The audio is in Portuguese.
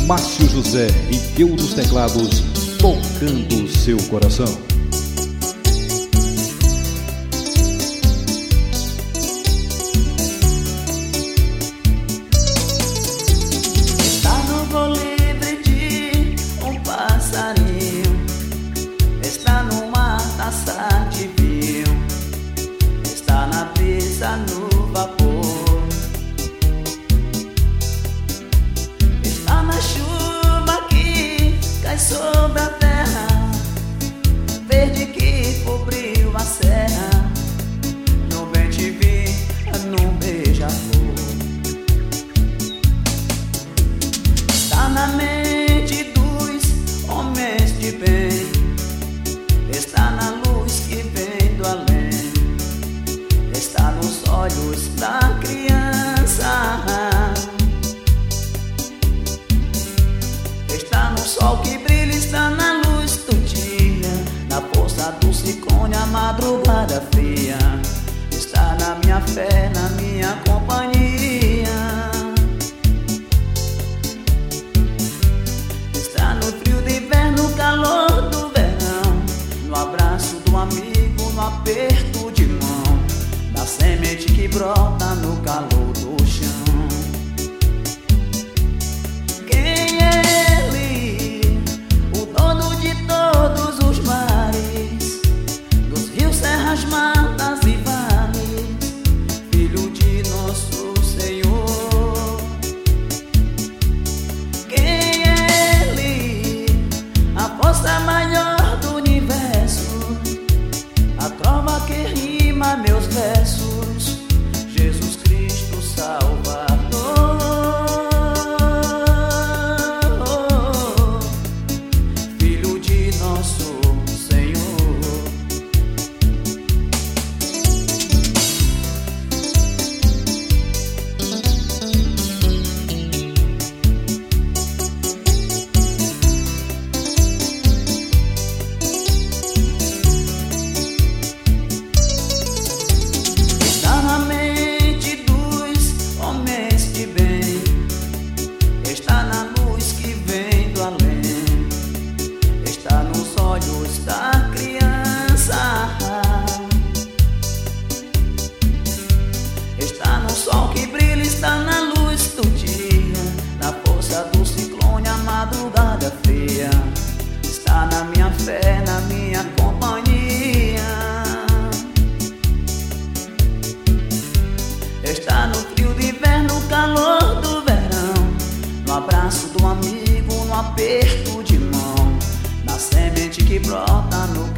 Márcio José e Pio dos teclados, tocando seu coração. Está no voo livre de um passarinho, está numa taça de vinho, está na brisa, no vapor, está na chuva que cai sobre a terra, verde que cobriu a serra, no bem te vi, num beija-flor. Está na mente dos homens de bem, está na luz que vem do além, está nos olhos da criança, está no sol que brilha, está na luz do dia, na força do ciclone, a madrugada fria, está na minha fé, na minha companhia, está no frio do inverno, no calor do verão, no abraço do amigo, no aperto de mão, na semente que brota no calor do chão. Quem é ele, o dono de todos os mares, dos rios, serras, matas e vales, filho de nosso Senhor? Quem é ele, a força maior do universo, a trova que rima meus versos, Jesus Cristo Salvador, Filho de nosso Senhor. Está na mente dos homens de bem, está na luz que vem do além, está nos olhos da criança, está no sol que brilha, está na luz do dia, na força do ciclone, a madrugada fria, está na minha fé, na minha companhia, está no frio do inverno, no calor do verão, no abraço do amigo, no aperto de mão, na semente que brota no